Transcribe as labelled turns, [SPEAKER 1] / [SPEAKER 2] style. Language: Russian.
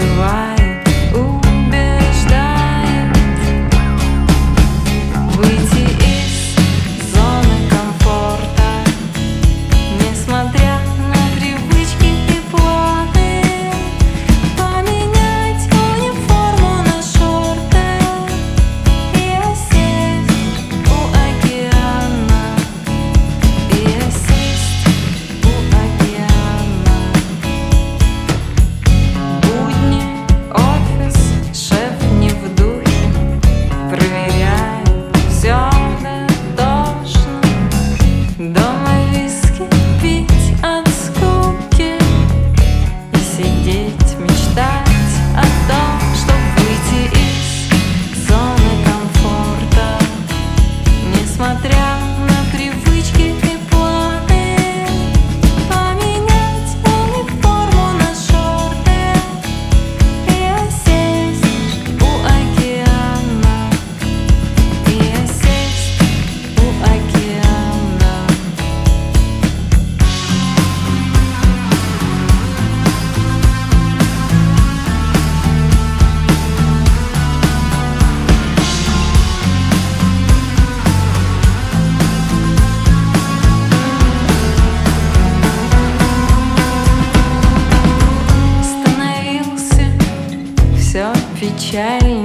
[SPEAKER 1] убивает, убеждает выйти из зоны комфорта, несмотря на привычки и планы, поменять униформу на шорты и осесть у океана, и осесть у океана. Будни, офис, шеф не в духе, проверяет все дотошно. Дома виски пить от скуки и сидеть, мечтать о том, чтобы выйти из зоны комфорта, несмотря на привычки и планы, поменять униформу на шорты и осесть у океана, и осесть у океана. Становился все печальнее.